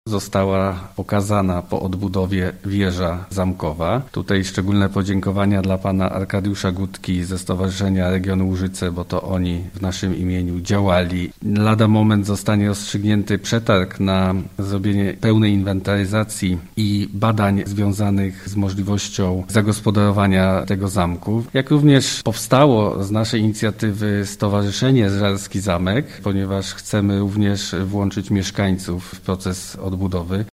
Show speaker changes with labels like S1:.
S1: Została pokazana po odbudowie wieża zamkowa. Tutaj szczególne podziękowania dla pana Arkadiusza Gutki ze Stowarzyszenia Regionu Łużyce, bo to oni w naszym imieniu działali. Lada moment zostanie rozstrzygnięty przetarg na zrobienie pełnej inwentaryzacji i badań związanych z możliwością zagospodarowania tego zamku. Jak również powstało z naszej inicjatywy Stowarzyszenie Żarski Zamek, ponieważ chcemy również włączyć mieszkańców w proces odbudowy.